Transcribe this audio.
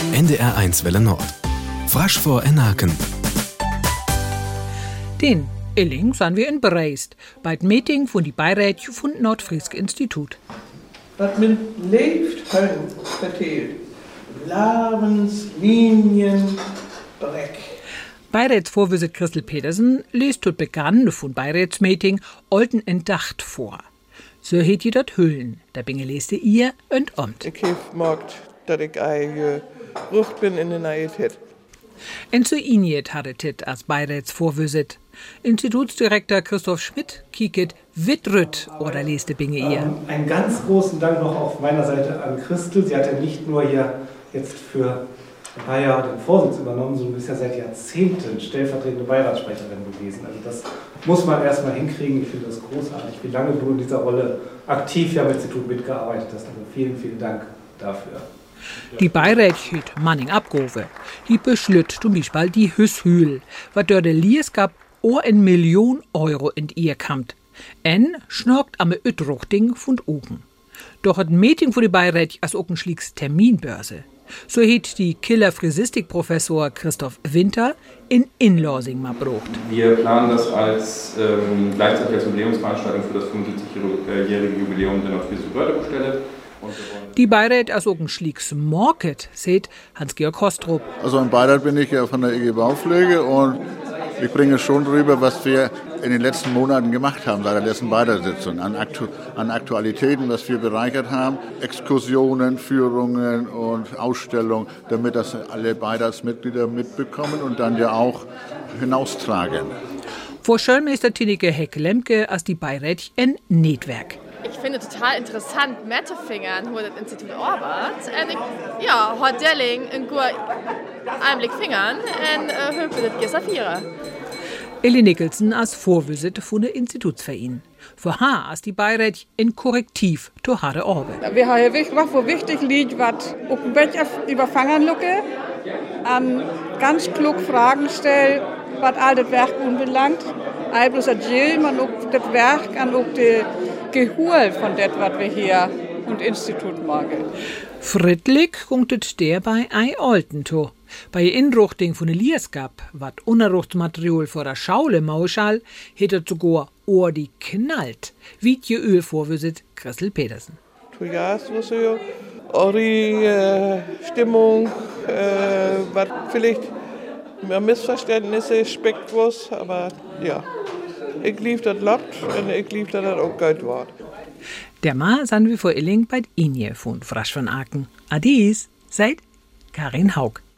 NDR1 Welle Nord. Frasch vor Enaken. Den Illing sind wir in Breist, bei dem Meeting von die Beiräte vom Nordfrieske Institut. Was man leeft können vertelt. Lebenslinien Breck. Beirätsvorsitzende Christel Petersen liest tot Beginn von Beirätsmeeting Olten entdacht vor. So hätt ihr dort Hüllen, da binge leste ihr und omt. Ich hab gemerkt, dass ich rucht bin in der Naivität. Und so injet hattet als Beirätsvorsitzende. Institutsdirektor Christoph Schmidt kieket wittrüt oder leste binge ihr. Einen ganz großen Dank noch auf meiner Seite an Christel. Sie hat ja nicht nur hier jetzt für ein paar Jahre den Vorsitz übernommen, sondern ist ja seit Jahrzehnten stellvertretende Beiratssprecherin gewesen. Also das muss man erstmal hinkriegen. Ich finde das großartig, wie lange du in dieser Rolle aktiv am Institut mitgearbeitet hast. Also vielen, vielen Dank dafür. Die Beiräte hielt Manning abgerufen. Die beschlütt zum Beispiel die Hüshühl, was dort der Lies gab, 1 Million Euro in ihr kamt. En schnorkt am Utruchting von oben. Doch hat ein Meeting für die Beiräte als auch ein schlicks Terminbörse. So hat die Killer-Physistik-Professor Christoph Winter in Inlosing mal brucht. Wir planen das als gleichzeitig als Jubiläumsveranstaltung für das 75-jährige Jubiläum der Nordfriesischen-Förderungsstelle. Die Beiräte als auch ein schlicks Market, seht Hans-Georg Hostrup. Also im Beirat bin ich ja von der EG Baupflege und ich bringe schon rüber, was wir in den letzten Monaten gemacht haben, seit der letzten Beiratssitzung, an Aktualitäten, was wir bereichert haben, Exkursionen, Führungen und Ausstellungen, damit das alle Beiratsmitglieder mitbekommen und dann ja auch hinaustragen. Vor Schulmeister Tineke Heck-Lemke als die Beiräte ein Netwerk. Ich finde total interessant, Mettefingern, wo das Institut arbeitet. Und ich, hat Delling einen guten Einblick Fingern und hoffe, das geht auf. Elli Nicholson als Vorsitzende von der Institutsverein. Für haar als die Beiräte ein Korrektiv zur harte Arbeit. Wir haben was, wo wichtig liegt, was auf ein bisschen überfangen lucke, ganz klug Fragen stellen, was all das Werk unbelangt. All bloß man auch das Werk an auch die Gehör von dem, was wir hier und Institut machen. Friedlich kommt es der bei ei Oltento. Bei Inruchting von der Liesgab, was Unerruchtsmaterial vor der Schaule Mauschal, hätte sogar Ohr die knallt, wie die Ölvorwürset Christel Petersen. Ja, so ja. Auch die Stimmung, was vielleicht mehr Missverständnisse speckt was, aber ja. Ich lief das Lot und ich lief das auch gut Wort. Der Ma sind wir vor Illing bei Inje von Frasch von Aken. Adis, seid Karin Haug.